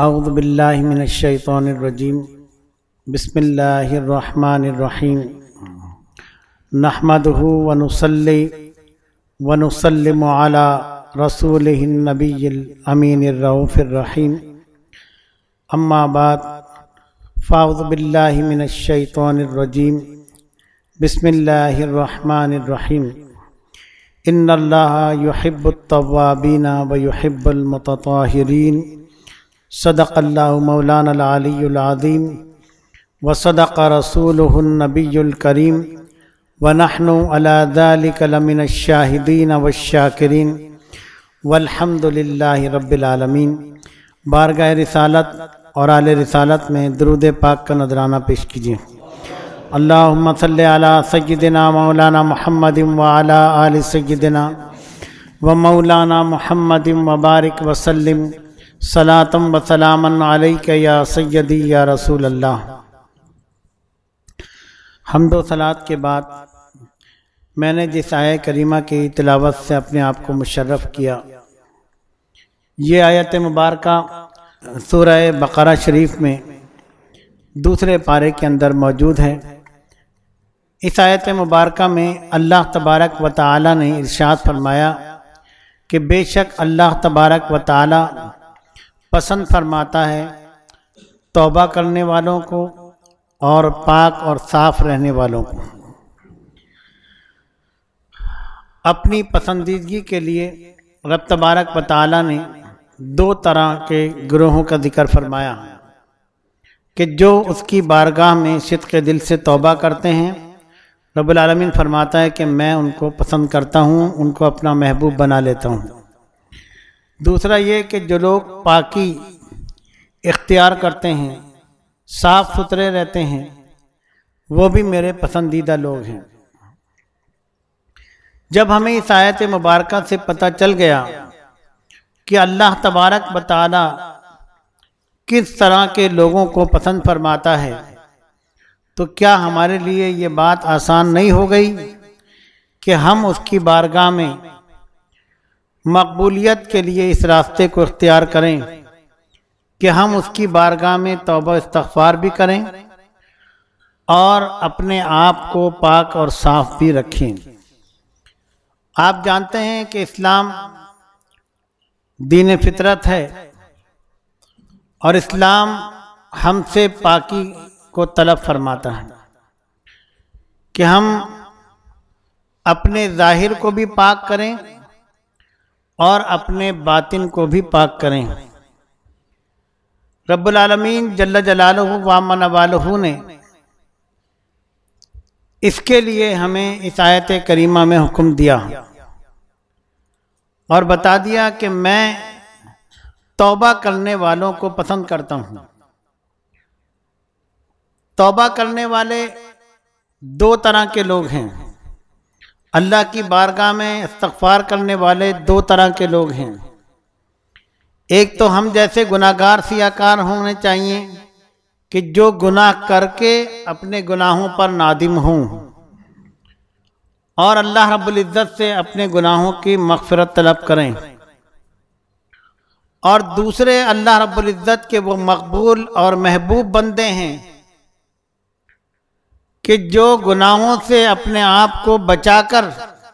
اعوذ باللہ من الشیطان الرجیم بسم اللہ الرحمن الرحیم نحمدہ ونصلی ونسلم علی رسولہ النبی الامین الرؤوف الرحیم اما بعد فاعوذ باللہ من الشیطان الرجیم بسم اللہ الرحمن الرحیم ان اللہ یحب التوابین ویحب المتطہرین صدق اللہ مولانا العلی العظیم وصدق رسولہ النبی الکریم ونحن علی ذلک لمن الشاہدین والشاکرین والحمد للہ رب العالمین۔ بارگاہ رسالت اور آل رسالت میں درود پاک کا نذرانہ پیش کیجیے۔ اللہم صلی علی سیدنا مولانا محمد وعلی آل سیدنا و مولانا محمد وبارک وسلم صلاۃ و سلاما علیک یا سیدی یا رسول اللہ۔ حمد و صلاۃ کے بعد میں نے جس آیہ کریمہ کی تلاوت سے اپنے آپ کو مشرف کیا، یہ آیت مبارکہ سورہ بقرہ شریف میں دوسرے پارے کے اندر موجود ہے۔ اس آیت مبارکہ میں اللہ تبارک و تعالی نے ارشاد فرمایا کہ بے شک اللہ تبارک و تعالی پسند فرماتا ہے توبہ کرنے والوں کو اور پاک اور صاف رہنے والوں کو۔ اپنی پسندیدگی کے لیے رب تبارک و تعالی نے دو طرح کے گروہوں کا ذکر فرمایا کہ جو اس کی بارگاہ میں صدق دل سے توبہ کرتے ہیں، رب العالمین فرماتا ہے کہ میں ان کو پسند کرتا ہوں، ان کو اپنا محبوب بنا لیتا ہوں۔ دوسرا یہ کہ جو لوگ پاکی اختیار کرتے ہیں، صاف ستھرے رہتے ہیں، وہ بھی میرے پسندیدہ لوگ ہیں۔ جب ہمیں اس آیت مبارکہ سے پتہ چل گیا کہ اللہ تبارک و تعالی کس طرح کے لوگوں کو پسند فرماتا ہے، تو کیا ہمارے لیے یہ بات آسان نہیں ہو گئی کہ ہم اس کی بارگاہ میں مقبولیت کے لیے اس راستے کو اختیار کریں کہ ہم اس کی بارگاہ میں توبہ استغفار بھی کریں اور اپنے آپ کو پاک اور صاف بھی رکھیں۔ آپ جانتے ہیں کہ اسلام دین فطرت ہے اور اسلام ہم سے پاکی کو طلب فرماتا ہے کہ ہم اپنے ظاہر کو بھی پاک کریں اور اپنے باطن کو بھی پاک کریں۔ رب العالمین جل جلالہ وعظم نوالہ نے اس کے لیے ہمیں اس آیت کریمہ میں حکم دیا اور بتا دیا کہ میں توبہ کرنے والوں کو پسند کرتا ہوں۔ توبہ کرنے والے دو طرح کے لوگ ہیں، اللہ کی بارگاہ میں استغفار کرنے والے دو طرح کے لوگ ہیں۔ ایک تو ہم جیسے گناہگار سیاکار ہونے چاہیے کہ جو گناہ کر کے اپنے گناہوں پر نادم ہوں اور اللہ رب العزت سے اپنے گناہوں کی مغفرت طلب کریں، اور دوسرے اللہ رب العزت کے وہ مقبول اور محبوب بندے ہیں کہ جو گناہوں سے اپنے آپ کو بچا کر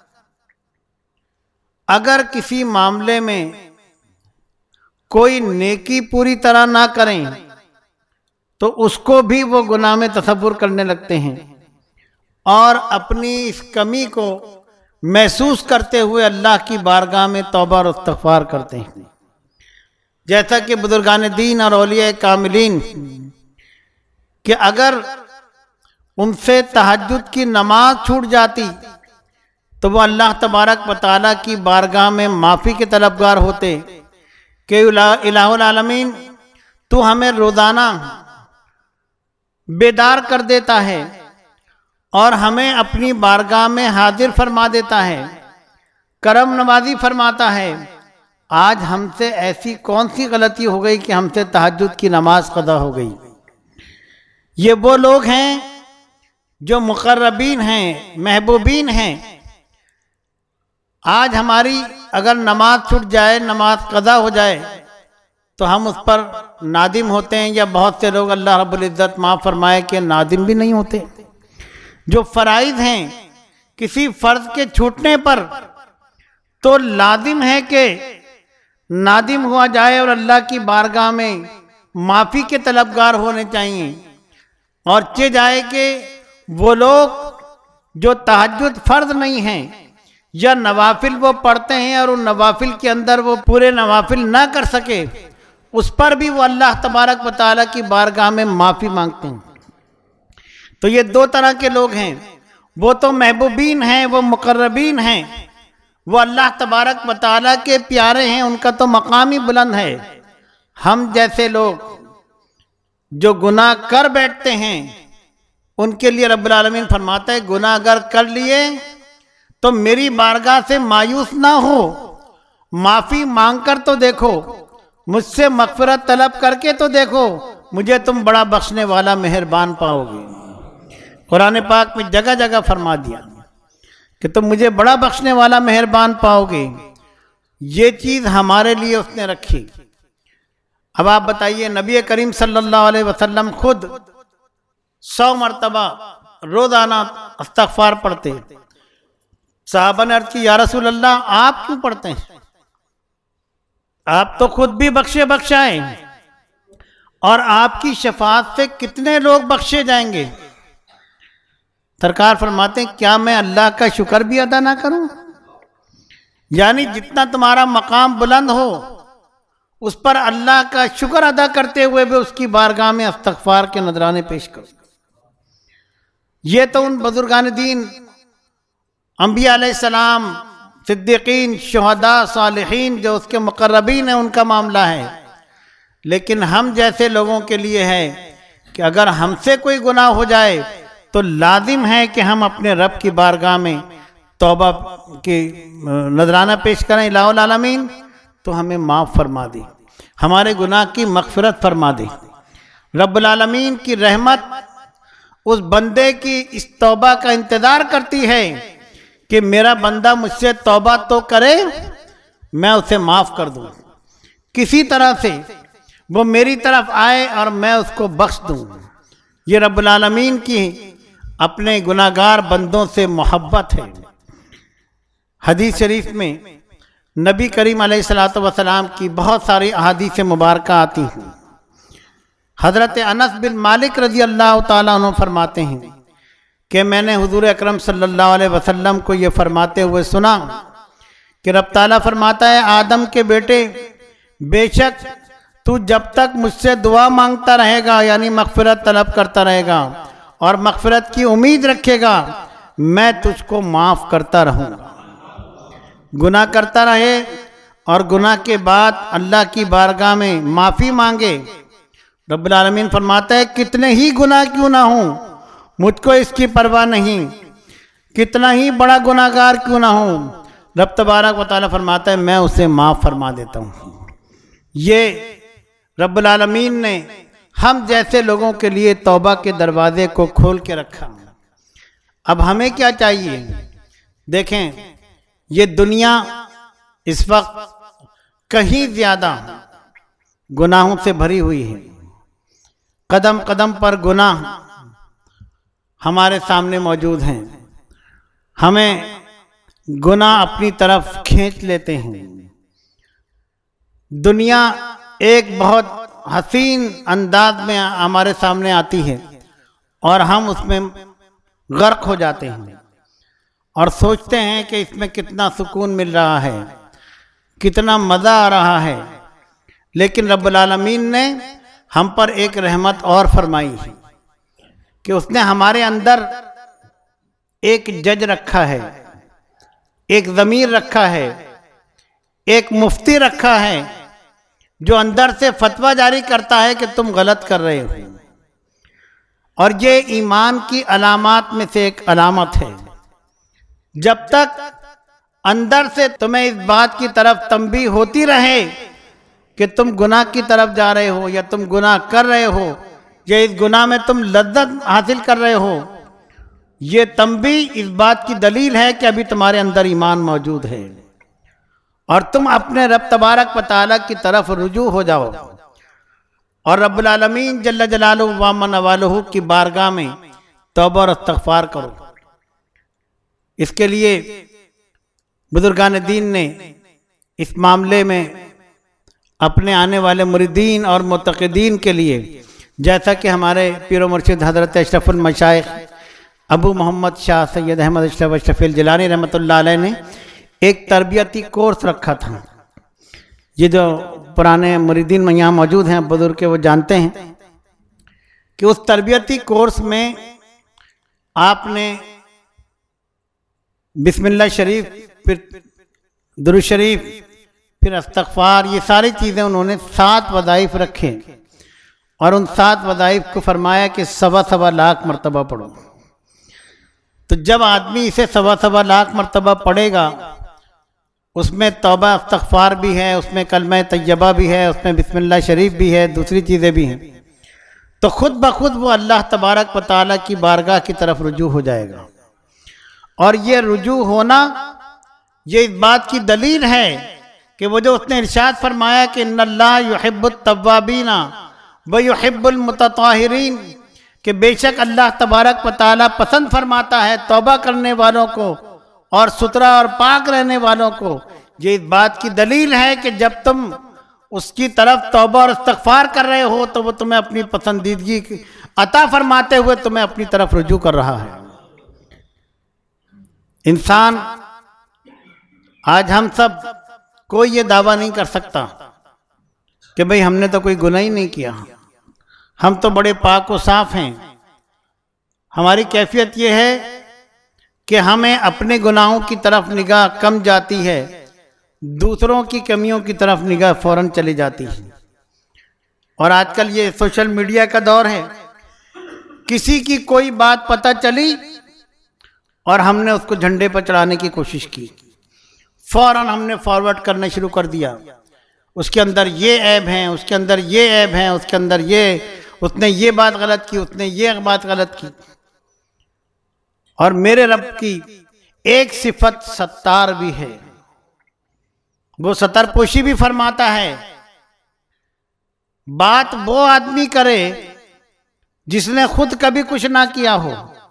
اگر کسی معاملے میں کوئی نیکی پوری طرح نہ کریں تو اس کو بھی وہ گناہ میں تصور کرنے لگتے ہیں اور اپنی اس کمی کو محسوس کرتے ہوئے اللہ کی بارگاہ میں توبہ اور استغفار کرتے ہیں۔ جیسا کہ بزرگان دین اور اولیاء کاملین کہ اگر ان سے تہجد کی نماز چھوٹ جاتی تو وہ اللہ تبارک و تعالیٰ کی بارگاہ میں معافی کے طلبگار ہوتے کہ الہ العالمین تو ہمیں روزانہ بیدار کر دیتا ہے اور ہمیں اپنی بارگاہ میں حاضر فرما دیتا ہے، کرم نوازی فرماتا ہے، آج ہم سے ایسی کون سی غلطی ہو گئی کہ ہم سے تہجد کی نماز قضا ہو گئی۔ یہ وہ لوگ ہیں جو مقربین ہیں، محبوبین ہیں۔ آج ہماری اگر نماز چھوٹ جائے، نماز قضا ہو جائے تو ہم اس پر نادم ہوتے ہیں، یا بہت سے لوگ اللہ رب العزت معاف فرمائے کہ نادم بھی نہیں ہوتے۔ جو فرائض ہیں کسی فرض کے چھوٹنے پر تو لازم ہے کہ نادم ہوا جائے اور اللہ کی بارگاہ میں معافی کے طلبگار ہونے چاہیے، اور چہ جائے کہ وہ لوگ جو تہجد فرض نہیں ہیں یا نوافل وہ پڑھتے ہیں اور ان نوافل کے اندر وہ پورے نوافل نہ کر سکے، اس پر بھی وہ اللہ تبارک و تعالیٰ کی بارگاہ میں معافی مانگتے ہیں۔ تو یہ دو طرح کے لوگ ہیں، وہ تو محبوبین ہیں، وہ مقربین ہیں، وہ اللہ تبارک و تعالیٰ کے پیارے ہیں، ان کا تو مقام ہی بلند ہے۔ ہم جیسے لوگ جو گناہ کر بیٹھتے ہیں ان کے لیے رب العالمین فرماتا ہے گناہ اگر کر لیے تو میری بارگاہ سے مایوس نہ ہو، معافی مانگ کر تو دیکھو، مجھ سے مغفرت طلب کر کے تو دیکھو، مجھے تم بڑا بخشنے والا مہربان پاؤ گے۔ قرآن پاک میں جگہ جگہ فرما دیا کہ تم مجھے بڑا بخشنے والا مہربان پاؤ گے۔ یہ چیز ہمارے لیے اس نے رکھی۔ اب آپ بتائیے، نبی کریم صلی اللہ علیہ وسلم خود 100 مرتبہ روزانہ استغفار پڑھتے۔ صحابہ نے عرض کی یا رسول اللہ آپ کیوں پڑھتے ہیں؟ آپ تو خود بھی بخشے بخشائیں، اور آپ کی شفاعت سے کتنے لوگ بخشے جائیں گے؟ سرکار فرماتے ہیں کیا میں اللہ کا شکر بھی ادا نہ کروں؟ یعنی جتنا تمہارا مقام بلند ہو اس پر اللہ کا شکر ادا کرتے ہوئے بھی اس کی بارگاہ میں استغفار کے نذرانے پیش کرو۔ یہ تو ان بزرگان دین، انبیاء علیہ السلام، صدیقین، شہداء، صالحین جو اس کے مقربین ہیں ان کا معاملہ ہے، لیکن ہم جیسے لوگوں کے لیے ہے کہ اگر ہم سے کوئی گناہ ہو جائے تو لازم ہے کہ ہم اپنے رب کی بارگاہ میں توبہ کی نذرانہ پیش کریں، الہ العالمین تو ہمیں معاف فرما دے، ہمارے گناہ کی مغفرت فرما دے۔ رب العالمین کی رحمت اس بندے کی اس توبہ کا انتظار کرتی ہے کہ میرا بندہ مجھ سے توبہ تو کرے، میں اسے معاف کر دوں، کسی طرح سے وہ میری طرف آئے اور میں اس کو بخش دوں۔ یہ رب العالمین کی اپنے گناہگار بندوں سے محبت ہے۔ حدیث شریف میں نبی کریم علیہ الصلوۃ والسلام کی بہت ساری احادیث مبارکہ آتی ہیں۔ حضرت انس بن مالک رضی اللہ تعالیٰ عنہ فرماتے ہیں کہ میں نے حضور اکرم صلی اللہ علیہ وسلم کو یہ فرماتے ہوئے سنا کہ رب تعالیٰ فرماتا ہے آدم کے بیٹے، بے شک تو جب تک مجھ سے دعا مانگتا رہے گا، یعنی مغفرت طلب کرتا رہے گا اور مغفرت کی امید رکھے گا، میں تجھ کو معاف کرتا رہوں گا۔ گناہ کرتا رہے اور گناہ کے بعد اللہ کی بارگاہ میں معافی مانگے۔ رب العالمین فرماتا ہے کتنے ہی گناہ کیوں نہ ہوں مجھ کو اس کی پرواہ نہیں، کتنا ہی بڑا گناہ گار کیوں نہ ہوں، رب تبارک و تعالیٰ فرماتا ہے میں اسے معاف فرما دیتا ہوں۔ یہ رب العالمین نے ہم جیسے لوگوں کے لیے توبہ کے دروازے کو کھول کے رکھا۔ اب ہمیں کیا چاہیے؟ دیکھیں یہ دنیا اس وقت کہیں زیادہ گناہوں سے بھری ہوئی ہے، قدم قدم پر گناہ ہمارے سامنے موجود ہیں، ہمیں گناہ اپنی طرف کھینچ لیتے ہیں۔ دنیا ایک بہت حسین انداز میں ہمارے سامنے آتی ہے اور ہم اس میں غرق ہو جاتے ہیں اور سوچتے ہیں کہ اس میں کتنا سکون مل رہا ہے، کتنا مزہ آ رہا ہے، لیکن رب العالمین نے ہم پر ایک رحمت اور فرمائی ہے کہ اس نے ہمارے اندر ایک جج رکھا ہے، ایک ضمیر رکھا ہے، ایک مفتی رکھا ہے جو اندر سے فتویٰ جاری کرتا ہے کہ تم غلط کر رہے ہو۔ اور یہ ایمان کی علامات میں سے ایک علامت ہے۔ جب تک اندر سے تمہیں اس بات کی طرف تنبیہ ہوتی رہے کہ تم گناہ کی طرف جا رہے ہو یا تم گناہ کر رہے ہو یا اس گناہ میں تم لذت حاصل کر رہے ہو، یہ تنبیہ اس بات کی دلیل ہے کہ ابھی تمہارے اندر ایمان موجود ہے۔ اور تم اپنے رب تبارک و تعالیٰ کی طرف رجوع ہو جاؤ اور رب العالمین جل جلالہ و من والہ کی بارگاہ میں توبہ اور استغفار کرو۔ اس کے لیے بزرگان دین نے اس معاملے میں اپنے آنے والے مریدین اور معتقدین کے لیے، جیسا کہ ہمارے پیر و مرشد حضرت اشرف المشائخ ابو محمد شاہ سید احمد اشرف اشرفی الجیلانی رحمۃ اللہ علیہ نے ایک تربیتی کورس رکھا تھا۔ یہ جو پرانے مریدین میں یہاں موجود ہیں بزرگ وہ جانتے ہیں کہ اس تربیتی کورس میں آپ نے بسم اللہ شریف، پھر درود شریف، پھر استغفار، یہ ساری چیزیں انہوں نے 7 وظائف رکھے اور ان 7 وظائف کو فرمایا کہ 1.25 لاکھ مرتبہ پڑھو۔ تو جب آدمی اسے 1.25 لاکھ مرتبہ پڑھے گا، اس میں توبہ استغفار بھی ہے، اس میں کلمہ طیبہ بھی ہے، اس میں بسم اللہ شریف بھی ہے، دوسری چیزیں بھی ہیں، تو خود بخود وہ اللہ تبارک و تعالیٰ کی بارگاہ کی طرف رجوع ہو جائے گا۔ اور یہ رجوع ہونا یہ اس بات کی دلیل ہے کہ وہ جو اس نے ارشاد فرمایا کہ ان اللہ یحب التوابین ویحب المتطہرین، کہ بے شک اللہ تبارک و تعالیٰ پسند فرماتا ہے توبہ کرنے والوں کو اور ستھرا اور پاک رہنے والوں کو۔ یہ اس بات کی دلیل ہے کہ جب تم اس کی طرف توبہ اور استغفار کر رہے ہو تو وہ تمہیں اپنی پسندیدگی عطا فرماتے ہوئے تمہیں اپنی طرف رجوع کر رہا ہے۔ انسان، آج ہم سب کوئی یہ دعویٰ نہیں کر سکتا کہ بھئی ہم نے تو کوئی گناہ ہی نہیں کیا، ہم تو بڑے پاک و صاف ہیں۔ ہماری کیفیت یہ ہے کہ ہمیں اپنے گناہوں کی طرف نگاہ کم جاتی ہے، دوسروں کی کمیوں کی طرف نگاہ فوراً چلی جاتی ہے۔ اور آج کل یہ سوشل میڈیا کا دور ہے، کسی کی کوئی بات پتہ چلی اور ہم نے اس کو جھنڈے پر چڑھانے کی کوشش کی، فوراً ہم نے فارورڈ کرنا شروع کر دیا، اس کے اندر یہ عیب ہیں، اس کے اندر یہ عیب ہیں، اس کے اندر یہ، اس نے یہ بات غلط کی، اس نے یہ بات غلط کی۔ اور میرے رب کی ایک صفت ستار بھی ہے، وہ ستر پوشی بھی فرماتا ہے۔ بات وہ آدمی کرے جس نے خود کبھی کچھ نہ کیا ہو۔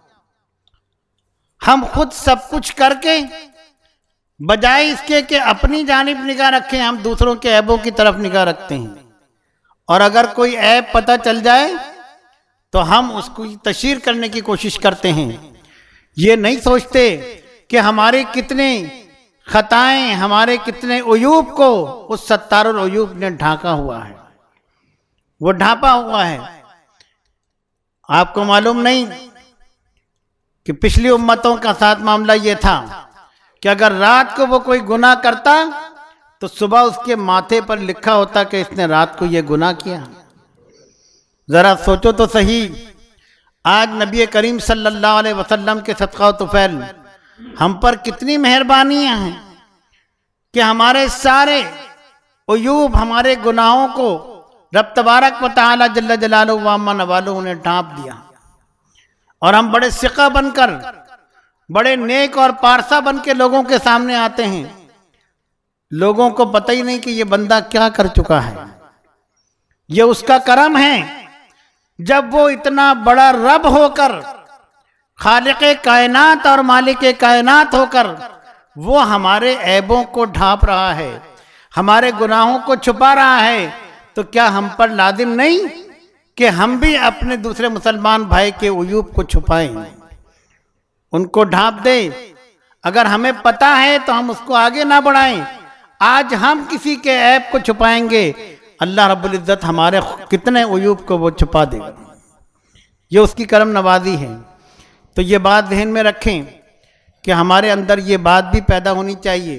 ہم خود سب کچھ کر کے بجائے اس کے کہ اپنی جانب نگاہ رکھیں، ہم دوسروں کے عیبوں کی طرف نگاہ رکھتے ہیں، اور اگر کوئی عیب پتہ چل جائے تو ہم اس کو تشہیر کرنے کی کوشش کرتے ہیں۔ یہ نہیں سوچتے کہ ہمارے کتنے خطائیں، ہمارے کتنے عیوب کو اس ستار العیوب نے ڈھانکا ہوا ہے، وہ ڈھانپا ہوا ہے۔ آپ کو معلوم نہیں کہ پچھلی امتوں کا ساتھ معاملہ یہ تھا کہ اگر رات کو وہ کوئی گناہ کرتا تو صبح اس کے ماتھے پر لکھا ہوتا کہ اس نے رات کو یہ گناہ کیا۔ ذرا سوچو تو صحیح، آج نبی کریم صلی اللہ علیہ وسلم کے صدقہ و طفیل ہم پر کتنی مہربانیاں ہیں کہ ہمارے سارے عیوب، ہمارے گناہوں کو رب تبارک و تعالی جل جلالہ و من والہ نے ڈھانپ دیا، اور ہم بڑے ثقہ بن کر، بڑے نیک اور پارسا بن کے لوگوں کے سامنے آتے ہیں۔ لوگوں کو پتہ ہی نہیں کہ یہ بندہ کیا کر چکا ہے۔ یہ اس کا کرم ہے جب وہ اتنا بڑا رب ہو کر، خالق کائنات اور مالک کائنات ہو کر، وہ ہمارے عیبوں کو ڈھانپ رہا ہے، ہمارے گناہوں کو چھپا رہا ہے، تو کیا ہم پر لازم نہیں کہ ہم بھی اپنے دوسرے مسلمان بھائی کے عیوب کو چھپائیں، ان کو ڈھانپ دیں؟ اگر ہمیں پتہ ہے تو ہم اس کو آگے نہ بڑھائیں۔ آج ہم کسی کے عیب کو چھپائیں گے، اللہ رب العزت ہمارے کتنے عیوب کو وہ چھپا دے گا۔ یہ اس کی کرم نوازی ہے۔ تو یہ بات ذہن میں رکھیں کہ ہمارے اندر یہ بات بھی پیدا ہونی چاہیے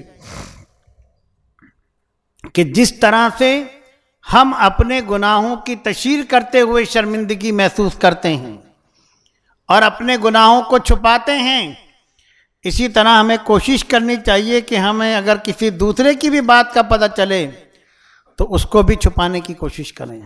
کہ جس طرح سے ہم اپنے گناہوں کی تشہیر کرتے ہوئے شرمندگی محسوس کرتے ہیں اور اپنے گناہوں کو چھپاتے ہیں، اسی طرح ہمیں کوشش کرنی چاہیے کہ ہمیں اگر کسی دوسرے کی بھی بات کا پتہ چلے تو اس کو بھی چھپانے کی کوشش کریں،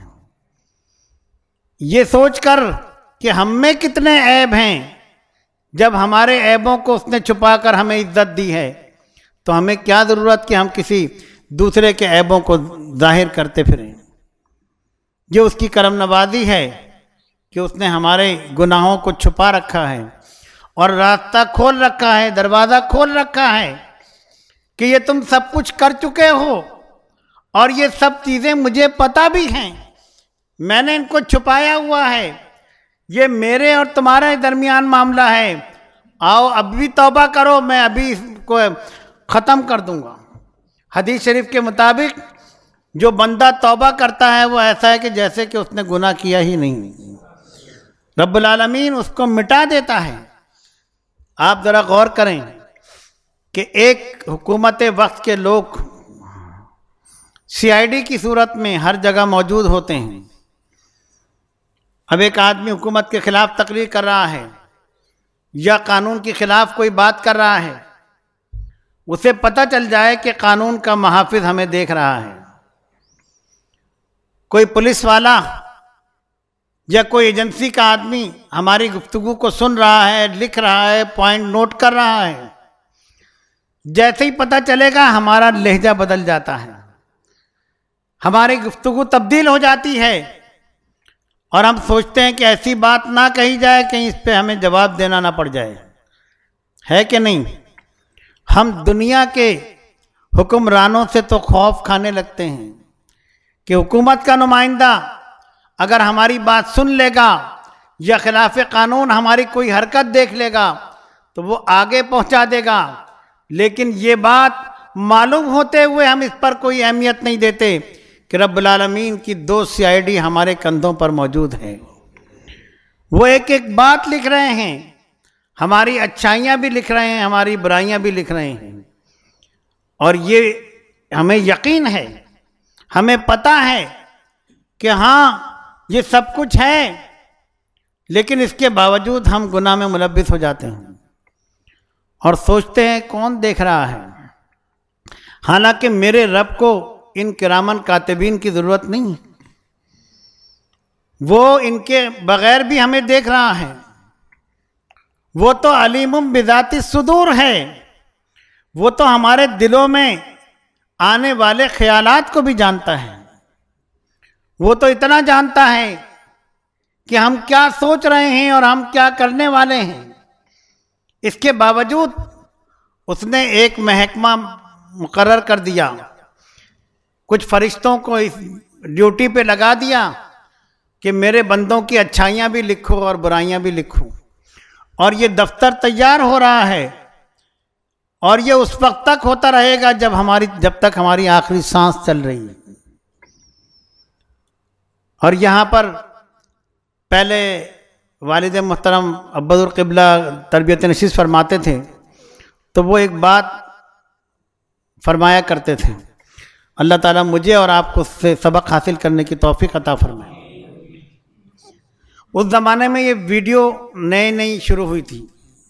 یہ سوچ کر کہ ہم میں کتنے عیب ہیں۔ جب ہمارے عیبوں کو اس نے چھپا کر ہمیں عزت دی ہے تو ہمیں کیا ضرورت کہ ہم کسی دوسرے کے عیبوں کو ظاہر کرتے پھریں. یہ اس کی کرم نوازی ہے کہ اس نے ہمارے گناہوں کو چھپا رکھا ہے اور راستہ کھول رکھا ہے، دروازہ کھول رکھا ہے کہ یہ تم سب کچھ کر چکے ہو اور یہ سب چیزیں مجھے پتہ بھی ہیں، میں نے ان کو چھپایا ہوا ہے، یہ میرے اور تمہارے درمیان معاملہ ہے، آؤ اب بھی توبہ کرو، میں ابھی اس کو ختم کر دوں گا. حدیث شریف کے مطابق جو بندہ توبہ کرتا ہے وہ ایسا ہے کہ جیسے کہ اس نے گناہ کیا ہی نہیں، رب العالمین اس کو مٹا دیتا ہے. آپ ذرا غور کریں کہ ایک حکومت وقت کے لوگ CID کی صورت میں ہر جگہ موجود ہوتے ہیں. اب ایک آدمی حکومت کے خلاف تقریر کر رہا ہے یا قانون کے خلاف کوئی بات کر رہا ہے، اسے پتہ چل جائے کہ قانون کا محافظ ہمیں دیکھ رہا ہے. کوئی پولیس والا یا کوئی ایجنسی کا آدمی ہماری گفتگو کو سن رہا ہے، لکھ رہا ہے، پوائنٹ نوٹ کر رہا ہے، جیسے ہی پتہ چلے گا ہمارا لہجہ بدل جاتا ہے، ہماری گفتگو تبدیل ہو جاتی ہے اور ہم سوچتے ہیں کہ ایسی بات نہ کہی جائے کہیں اس پہ ہمیں جواب دینا نہ پڑ جائے. ہے کہ نہیں؟ ہم دنیا کے حکمرانوں سے تو خوف کھانے لگتے ہیں کہ حکومت کا نمائندہ اگر ہماری بات سن لے گا یا خلاف قانون ہماری کوئی حرکت دیکھ لے گا تو وہ آگے پہنچا دے گا، لیکن یہ بات معلوم ہوتے ہوئے ہم اس پر کوئی اہمیت نہیں دیتے کہ رب العالمین کی 2 CID ہمارے کندھوں پر موجود ہیں. وہ ایک ایک بات لکھ رہے ہیں، ہماری اچھائیاں بھی لکھ رہے ہیں، ہماری برائیاں بھی لکھ رہے ہیں، اور یہ ہمیں یقین ہے، ہمیں پتہ ہے کہ ہاں یہ سب کچھ ہے، لیکن اس کے باوجود ہم گناہ میں ملوث ہو جاتے ہیں اور سوچتے ہیں کون دیکھ رہا ہے. حالانکہ میرے رب کو ان کرامن کاتبین کی ضرورت نہیں، وہ ان کے بغیر بھی ہمیں دیکھ رہا ہے. وہ تو علیم بذات الصدور ہے، وہ تو ہمارے دلوں میں آنے والے خیالات کو بھی جانتا ہے. وہ تو اتنا جانتا ہے کہ ہم کیا سوچ رہے ہیں اور ہم کیا کرنے والے ہیں. اس کے باوجود اس نے ایک محکمہ مقرر کر دیا، کچھ فرشتوں کو اس ڈیوٹی پہ لگا دیا کہ میرے بندوں کی اچھائیاں بھی لکھو اور برائیاں بھی لکھو، اور یہ دفتر تیار ہو رہا ہے اور یہ اس وقت تک ہوتا رہے گا جب تک ہماری آخری سانس چل رہی ہے. اور یہاں پر پہلے والد محترم عبد القبلہ تربیت نشست فرماتے تھے تو وہ ایک بات فرمایا کرتے تھے، اللہ تعالیٰ مجھے اور آپ کو اس سے سبق حاصل کرنے کی توفیق عطا فرمائے. اس زمانے میں یہ ویڈیو نئی شروع ہوئی تھی.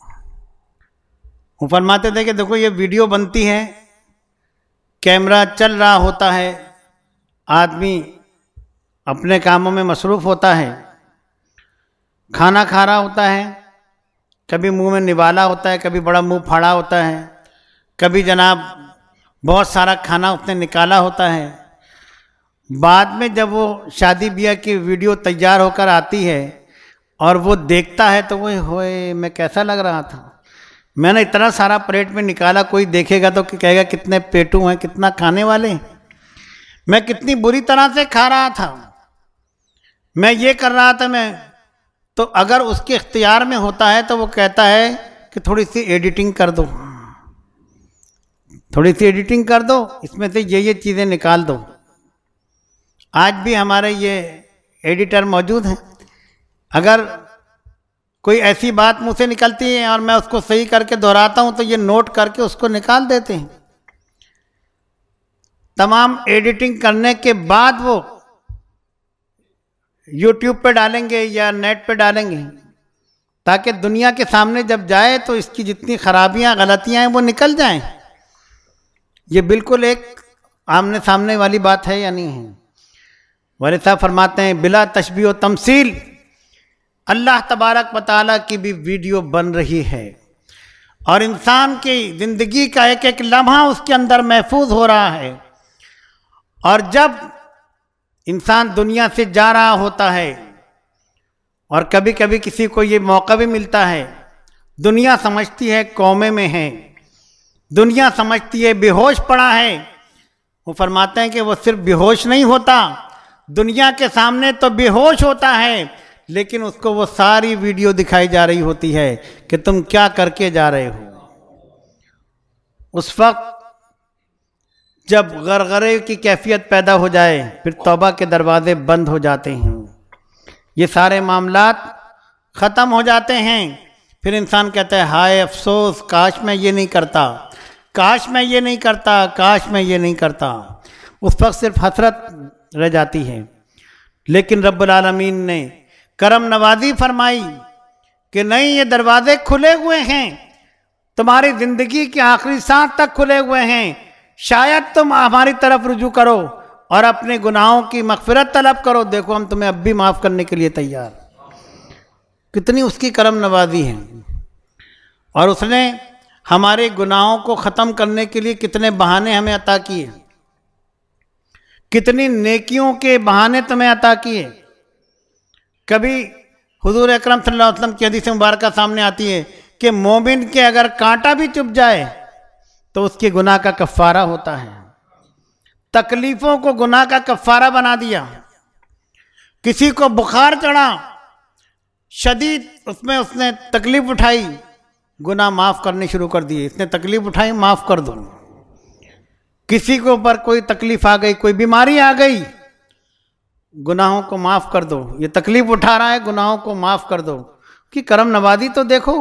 وہ فرماتے تھے کہ دیکھو یہ ویڈیو بنتی ہے، کیمرہ چل رہا ہوتا ہے، آدمی اپنے کاموں میں مصروف ہوتا ہے، کھانا کھا رہا ہوتا ہے، کبھی منہ میں نوالا ہوتا ہے، کبھی بڑا منہ پھاڑا ہوتا ہے، کبھی جناب بہت سارا کھانا اس نے نکالا ہوتا ہے. بعد میں جب وہ شادی بیاہ کی ویڈیو تیار ہو کر آتی ہے اور وہ دیکھتا ہے تو وہ ہوئے میں کیسا لگ رہا تھا، میں نے اتنا سارا پلیٹ میں نکالا، کوئی دیکھے گا تو کہے گا کتنے پیٹو ہیں، کتنا کھانے والے ہیں، میں کتنی بری طرح سے کھا رہا تھا، میں یہ کر رہا تھا. میں تو اگر اس کے اختیار میں ہوتا ہے تو وہ کہتا ہے کہ تھوڑی سی ایڈیٹنگ کر دو، تھوڑی سی ایڈیٹنگ کر دو، اس میں سے یہ چیزیں نکال دو. آج بھی ہمارے یہ ایڈیٹر موجود ہیں، اگر کوئی ایسی بات مجھ سے نکلتی ہے اور میں اس کو صحیح کر کے دہراتا ہوں تو یہ نوٹ کر کے اس کو نکال دیتے ہیں. تمام ایڈیٹنگ کرنے کے بعد وہ یوٹیوب پہ ڈالیں گے یا نیٹ پہ ڈالیں گے تاکہ دنیا کے سامنے جب جائے تو اس کی جتنی خرابیاں غلطیاں ہیں وہ نکل جائیں. یہ بالکل ایک آمنے سامنے والی بات ہے یا نہیں ہے؟ والد صاحب فرماتے ہیں بلا تشبیہ و تمثیل اللہ تبارک و تعالیٰ کی بھی ویڈیو بن رہی ہے اور انسان کی زندگی کا ایک ایک لمحہ اس کے اندر محفوظ ہو رہا ہے. اور جب انسان دنیا سے جا رہا ہوتا ہے اور کبھی کبھی کسی کو یہ موقع بھی ملتا ہے، دنیا سمجھتی ہے کومے میں ہے، دنیا سمجھتی ہے بے ہوش پڑا ہے، وہ فرماتے ہیں کہ وہ صرف بے ہوش نہیں ہوتا، دنیا کے سامنے تو بے ہوش ہوتا ہے، لیکن اس کو وہ ساری ویڈیو دکھائی جا رہی ہوتی ہے کہ تم کیا کر کے جا رہے ہو. اس وقت جب غرغرے کی کیفیت پیدا ہو جائے پھر توبہ کے دروازے بند ہو جاتے ہیں، یہ سارے معاملات ختم ہو جاتے ہیں. پھر انسان کہتا ہے ہائے افسوس، کاش میں یہ نہیں کرتا، کاش میں یہ نہیں کرتا، کاش میں یہ نہیں کرتا. اس وقت صرف حسرت رہ جاتی ہے. لیکن رب العالمین نے کرم نوازی فرمائی کہ نہیں، یہ دروازے کھلے ہوئے ہیں، تمہاری زندگی کی آخری سانس تک کھلے ہوئے ہیں. شاید تم ہماری طرف رجوع کرو اور اپنے گناہوں کی مغفرت طلب کرو، دیکھو ہم تمہیں اب بھی معاف کرنے کے لیے تیار. کتنی اس کی کرم نوازی ہے. اور اس نے ہمارے گناہوں کو ختم کرنے کے لیے کتنے بہانے ہمیں عطا کیے، کتنی نیکیوں کے بہانے تمہیں عطا کیے. کبھی حضور اکرم صلی اللہ علیہ وسلم کی حدیث مبارکہ سامنے آتی ہے کہ مومن کے اگر کانٹا بھی چبھ جائے تو اس کے گناہ کا کفارہ ہوتا ہے. تکلیفوں کو گناہ کا کفارہ بنا دیا. کسی کو بخار چڑھا، شدید اس نے تکلیف اٹھائی، گناہ معاف کرنے شروع کر دیے. اس نے تکلیف اٹھائی، معاف کر دو. کسی کے اوپر کوئی تکلیف آ گئی، کوئی بیماری آ گئی، گناہوں کو معاف کر دو. یہ تکلیف اٹھا رہا ہے، گناہوں کو معاف کر دو. کہ کرم نوازی تو دیکھو.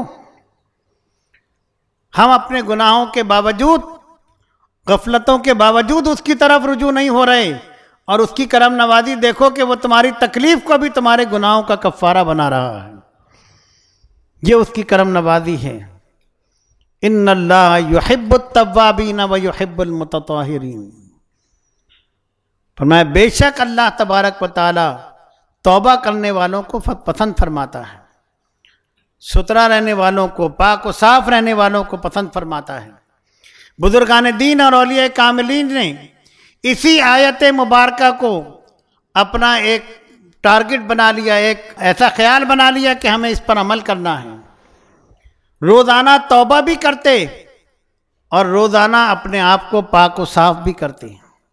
ہم اپنے گناہوں کے باوجود، غفلتوں کے باوجود اس کی طرف رجوع نہیں ہو رہے، اور اس کی کرم نوازی دیکھو کہ وہ تمہاری تکلیف کو بھی تمہارے گناہوں کا کفارہ بنا رہا ہے. یہ اس کی کرم نوازی ہے. ان اللہ یحب التوابین ویحب المتطہرین. فرمایا بے شک اللہ تبارک و تعالی توبہ کرنے والوں کو پسند فرماتا ہے، ستھرا رہنے والوں کو، پاک و صاف رہنے والوں کو پسند فرماتا ہے. بزرگان دین اور اولیاء کاملین نے اسی آیت مبارکہ کو اپنا ایک ٹارگٹ بنا لیا، ایک ایسا خیال بنا لیا کہ ہمیں اس پر عمل کرنا ہے. روزانہ توبہ بھی کرتے اور روزانہ اپنے آپ کو پاک و صاف بھی کرتے.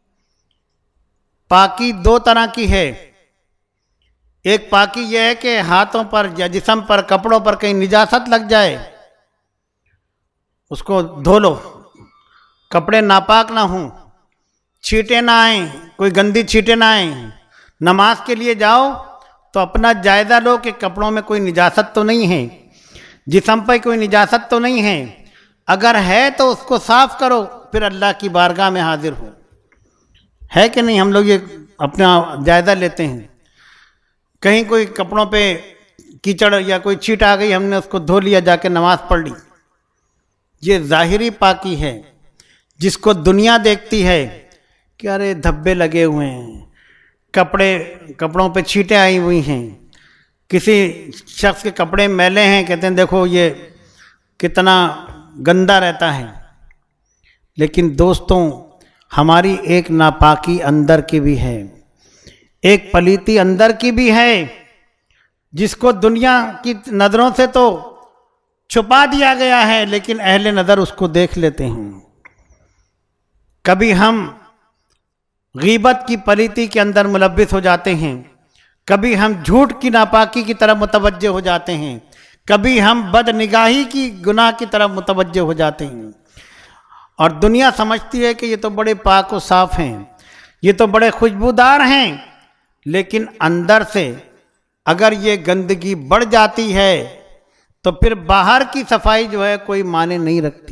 پاکی دو طرح کی ہے. ایک پاکی یہ ہے کہ ہاتھوں پر یا جسم پر، کپڑوں پر کہیں نجاست لگ جائے اس کو دھو لو، کپڑے ناپاک نہ ہوں، چھینٹیں نہ آئیں، کوئی گندی چھینٹیں نہ آئیں. نماز کے لیے جاؤ تو اپنا جائزہ لو کہ کپڑوں میں کوئی نجاست تو نہیں ہے، جسم پہ کوئی نجاست تو نہیں ہے. اگر ہے تو اس کو صاف کرو، پھر اللہ کی بارگاہ میں حاضر ہو. ہے کہ نہیں؟ ہم لوگ یہ اپنا جائزہ لیتے ہیں. کہیں کوئی کپڑوں پہ کیچڑ یا کوئی چھینٹ آ گئی، ہم نے اس کو دھو لیا، جا کے نماز پڑھ لی. یہ ظاہری پاکی ہے جس کو دنیا دیکھتی ہے کہ ارے دھبے لگے ہوئے ہیں، کپڑوں پہ چھینٹیں آئی ہوئی ہیں، کسی شخص کے کپڑے میلے ہیں، کہتے ہیں دیکھو یہ کتنا گندا رہتا ہے. لیکن دوستوں، ہماری ایک ناپاکی اندر کی بھی ہے، ایک پلیتی اندر کی بھی ہے، جس کو دنیا کی نظروں سے تو چھپا دیا گیا ہے، لیکن اہل نظر اس کو دیکھ لیتے ہیں. کبھی ہم غیبت کی پلیتی کے اندر ملوث ہو جاتے ہیں، کبھی ہم جھوٹ کی ناپاکی کی طرف متوجہ ہو جاتے ہیں، کبھی ہم بد نگاہی کی گناہ کی طرف متوجہ ہو جاتے ہیں. اور دنیا سمجھتی ہے کہ یہ تو بڑے پاک و صاف ہیں، یہ تو بڑے خوشبودار ہیں، لیکن اندر سے اگر یہ گندگی بڑھ جاتی ہے تو پھر باہر کی صفائی جو ہے کوئی معنی نہیں رکھتی.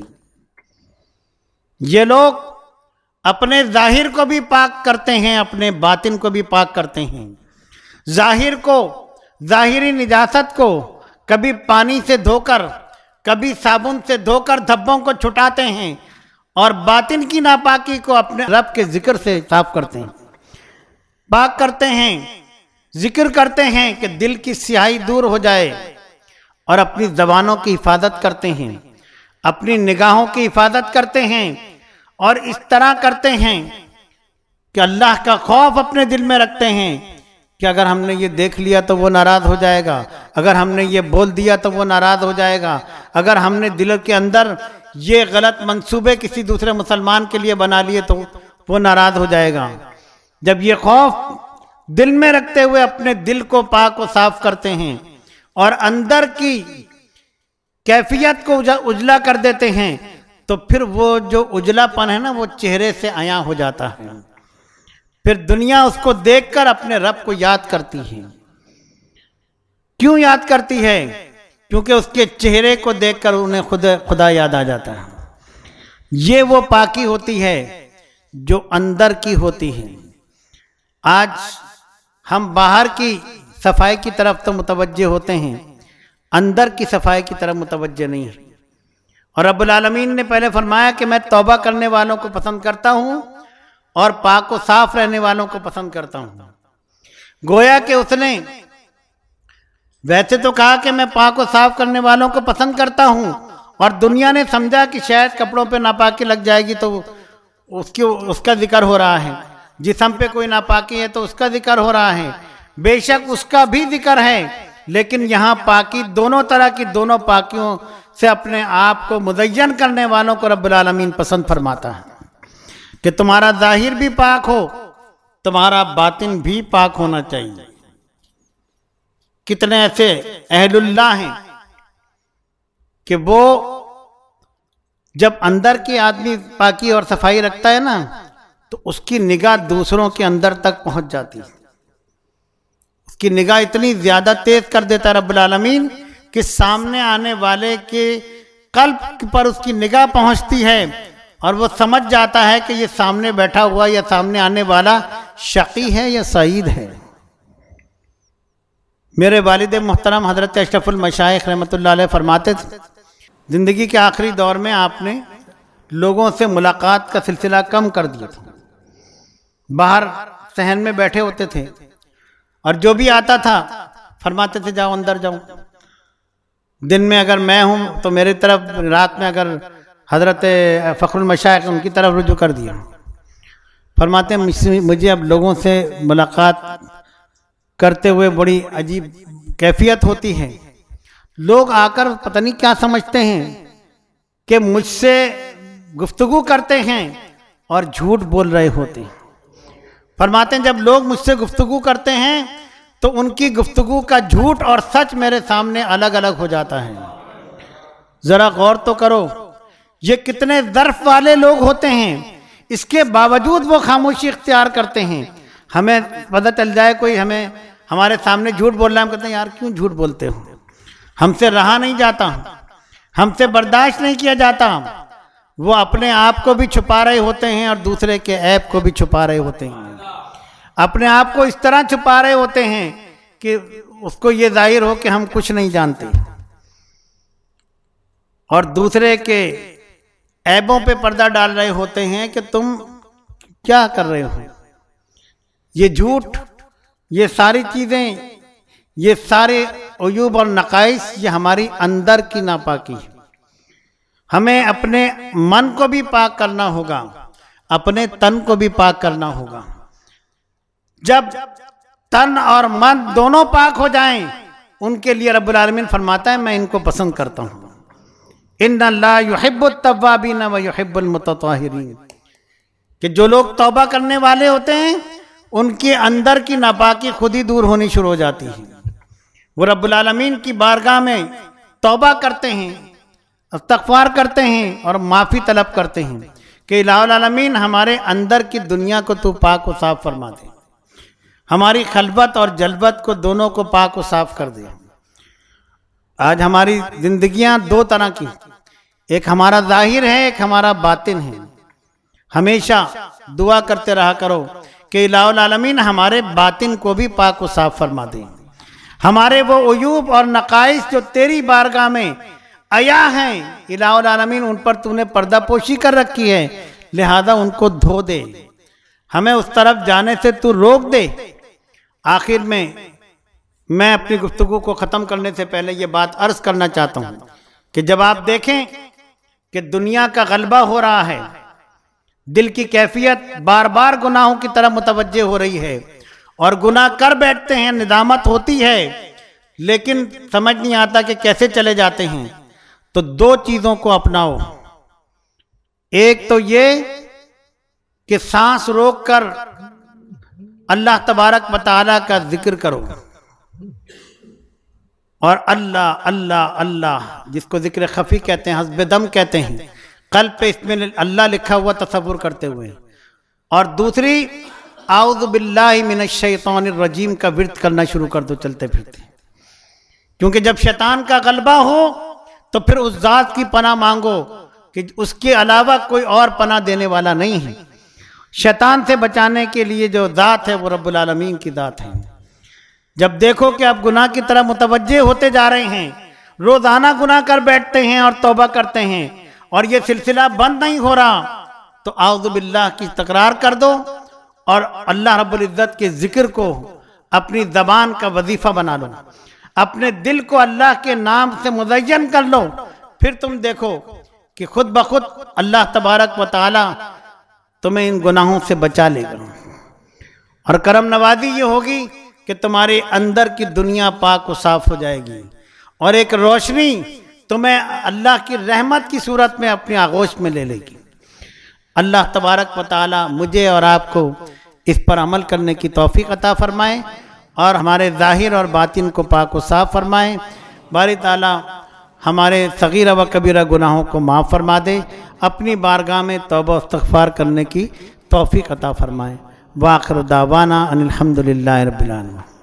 یہ لوگ اپنے ظاہر کو بھی پاک کرتے ہیں، اپنے باطن کو بھی پاک کرتے ہیں. ظاہر کو، ظاہری نجاست کو کبھی پانی سے دھو کر، کبھی صابن سے دھو کر دھبوں کو چھٹاتے ہیں، اور باطن کی ناپاکی کو اپنے رب کے ذکر سے صاف کرتے ہیں، پاک کرتے ہیں، ذکر کرتے ہیں کہ دل کی سیاہی دور ہو جائے، اور اپنی زبانوں کی حفاظت کرتے ہیں، اپنی نگاہوں کی حفاظت کرتے ہیں اور اس طرح کرتے ہیں کہ اللہ کا خوف اپنے دل میں رکھتے ہیں کہ اگر ہم نے یہ دیکھ لیا تو وہ ناراض ہو جائے گا، اگر ہم نے یہ بول دیا تو وہ ناراض ہو جائے گا، اگر ہم نے دل کے اندر یہ غلط منصوبے کسی دوسرے مسلمان کے لیے بنا لیے تو وہ ناراض ہو جائے گا۔ جب یہ خوف دل میں رکھتے ہوئے اپنے دل کو پاک و صاف کرتے ہیں اور اندر کی کیفیت کو اجلا کر دیتے ہیں تو پھر وہ جو اجلا پن ہے نا وہ چہرے سے عیاں ہو جاتا ہے، پھر دنیا اس کو دیکھ کر اپنے رب کو یاد کرتی ہے۔ کیوں یاد کرتی ہے؟ کیونکہ اس کے چہرے کو دیکھ کر انہیں خدا یاد آ جاتا ہے۔ یہ وہ پاکی ہوتی ہے جو اندر کی ہوتی ہے۔ آج ہم باہر کی صفائی کی طرف تو متوجہ ہوتے ہیں، اندر کی صفائی کی طرف متوجہ نہیں ہے۔ اور رب العالمین نے پہلے فرمایا کہ میں توبہ کرنے والوں کو پسند کرتا ہوں اور پاک و صاف رہنے والوں کو پسند کرتا ہوں۔ گویا کہ اس نے ویسے تو کہا کہ میں پاک و صاف کرنے والوں کو پسند کرتا ہوں، اور دنیا نے سمجھا کہ شاید کپڑوں پہ ناپاکی لگ جائے گی تو اس کا ذکر ہو رہا ہے، جسم پہ کوئی ناپاکی ہے تو اس کا ذکر ہو رہا ہے۔ بے شک اس کا بھی ذکر ہے، لیکن یہاں پاکی دونوں طرح کی، دونوں پاکیوں سے اپنے آپ کو مزین کرنے والوں کو رب العالمین پسند فرماتا ہے کہ تمہارا ظاہر بھی پاک ہو، تمہارا باطن بھی پاک ہونا چاہیے۔ کتنے ایسے اہل اللہ ہیں کہ وہ جب اندر کی آدمی پاکی اور صفائی رکھتا ہے نا تو اس کی نگاہ دوسروں کے اندر تک پہنچ جاتی ہے، اس کی نگاہ اتنی زیادہ تیز کر دیتا ہے رب العالمین کہ سامنے آنے والے کے قلب پر اس کی نگاہ پہنچتی ہے اور وہ سمجھ جاتا ہے کہ یہ سامنے بیٹھا ہوا یا سامنے آنے والا شقی ہے یا سعید ہے۔ میرے والد محترم حضرت اشرف المشائخ رحمۃ اللہ علیہ فرماتے تھے، زندگی کے آخری دور میں آپ نے لوگوں سے ملاقات کا سلسلہ کم کر دیا تھا، باہر صحن میں بیٹھے ہوتے تھے اور جو بھی آتا تھا فرماتے تھے جاؤ اندر جاؤ۔ دن میں اگر میں ہوں تو میری طرف، رات میں اگر حضرت فخر المشائخ ان کی طرف رجوع کر دیا۔ فرماتے ہیں مجھے اب لوگوں سے ملاقات کرتے ہوئے بڑی عجیب کیفیت ہوتی ہے، لوگ آ کر پتہ نہیں کیا سمجھتے ہیں کہ مجھ سے گفتگو کرتے ہیں اور جھوٹ بول رہے ہوتے ہیں۔ فرماتے ہیں جب لوگ مجھ سے گفتگو کرتے ہیں تو ان کی گفتگو کا جھوٹ اور سچ میرے سامنے الگ الگ ہو جاتا ہے۔ ذرا غور تو کرو، یہ کتنے ظرف والے لوگ ہوتے ہیں، اس کے باوجود وہ خاموشی اختیار کرتے ہیں۔ ہمیں پتہ چل جائے کوئی ہمارے سامنے جھوٹ بول رہا ہے، ہم کہتے ہیں یار کیوں جھوٹ بولتے ہو، ہم سے رہا نہیں جاتا، ہم سے برداشت نہیں کیا جاتا۔ وہ اپنے آپ کو بھی چھپا رہے ہوتے ہیں اور دوسرے کے عیب کو بھی چھپا رہے ہوتے ہیں، اپنے آپ کو اس طرح چھپا رہے ہوتے ہیں کہ اس کو یہ ظاہر ہو کہ ہم کچھ نہیں جانتے، اور دوسرے کے عیبوں پہ پردہ ڈال رہے ہوتے ہیں کہ تم کیا کر رہے ہو۔ یہ جھوٹ، یہ ساری چیزیں، یہ سارے عیوب اور نقائص، یہ ہماری اندر کی ناپاکی ہے۔ ہمیں اپنے من کو بھی پاک کرنا ہوگا، اپنے تن کو بھی پاک کرنا ہوگا۔ جب تن اور من دونوں پاک ہو جائیں، ان کے لیے رب العالمین فرماتا ہے میں ان کو پسند کرتا ہوں۔ ان اللہ یحب التوابین و یحب المتطہرین، کہ جو لوگ توبہ کرنے والے ہوتے ہیں ان کے اندر کی ناپاکی خود ہی دور ہونی شروع ہو جاتی ہے۔ وہ رب العالمین کی بارگاہ میں توبہ کرتے ہیں، استغفار کرتے ہیں اور معافی طلب کرتے ہیں کہ الہ العالمین ہمارے اندر کی دنیا کو تو پاک و صاف فرما دے، ہماری خلوت اور جلوت کو دونوں کو پاک و صاف کر دے۔ آج ہماری زندگیاں دو طرح کی، ایک ہمارا ظاہر ہے، ایک ہمارا باطن ہے۔ ہمیشہ دعا کرتے رہا کرو کہ الہ العالمین ہمارے باطن کو بھی پاک و صاف فرما دے، ہمارے وہ عیوب اور نقائص جو تیری بارگاہ میں عیا ہیں الہ العالمین ان پر تو نے پردہ پوشی کر رکھی ہے، لہذا ان کو دھو دے، ہمیں اس طرف جانے سے تو روک دے۔ آخر میں اپنی گفتگو کو ختم کرنے سے پہلے یہ بات عرض کرنا چاہتا ہوں کہ جب آپ دیکھیں کہ دنیا کا غلبہ ہو رہا ہے، دل کی کیفیت بار بار گناہوں کی طرف متوجہ ہو رہی ہے اور گناہ کر بیٹھتے ہیں، ندامت ہوتی ہے لیکن سمجھ نہیں آتا کہ کیسے چلے جاتے ہیں، تو دو چیزوں کو اپناؤ۔ ایک تو یہ کہ سانس روک کر اللہ تبارک و تعالیٰ کا ذکر کرو، اور اللہ اللہ اللہ جس کو ذکر خفی کہتے ہیں، حسب دم کہتے ہیں، قلب پہ اس میں اللہ لکھا ہوا تصور کرتے ہوئے، اور دوسری اعوذ باللہ من الشیطان الرجیم کا ورد کرنا شروع کر دو چلتے پھرتے، کیونکہ جب شیطان کا غلبہ ہو تو پھر اس ذات کی پناہ مانگو کہ اس کے علاوہ کوئی اور پناہ دینے والا نہیں ہے۔ شیطان سے بچانے کے لیے جو ذات ہے وہ رب العالمین کی ذات ہے۔ جب دیکھو کہ آپ گناہ کی طرف متوجہ ہوتے جا رہے ہیں، روزانہ گناہ کر بیٹھتے ہیں اور توبہ کرتے ہیں اور یہ سلسلہ بند نہیں ہو رہا، تو اعوذ باللہ کی تکرار کر دو اور اللہ رب العزت کے ذکر کو اپنی زبان کا وظیفہ بنا لو، اپنے دل کو اللہ کے نام سے مزین کر لو، پھر تم دیکھو کہ خود بخود اللہ تبارک و تعالی تمہیں ان گناہوں سے بچا لے گا، اور کرم نوازی یہ ہوگی کہ تمہارے اندر کی دنیا پاک و صاف ہو جائے گی، اور ایک روشنی تمہیں اللہ کی رحمت کی صورت میں اپنی آغوش میں لے لے گی۔ اللہ تبارک و تعالی مجھے اور آپ کو اس پر عمل کرنے کی توفیق عطا فرمائے، اور ہمارے ظاہر اور باطن کو پاک و صاف فرمائے۔ باری تعالی ہمارے صغیرہ و کبیرہ گناہوں کو معاف فرما دے، اپنی بارگاہ میں توبہ و استغفار کرنے کی توفیق عطا فرمائے۔ وآخر دعوانا ان الحمدللہ رب العالمین۔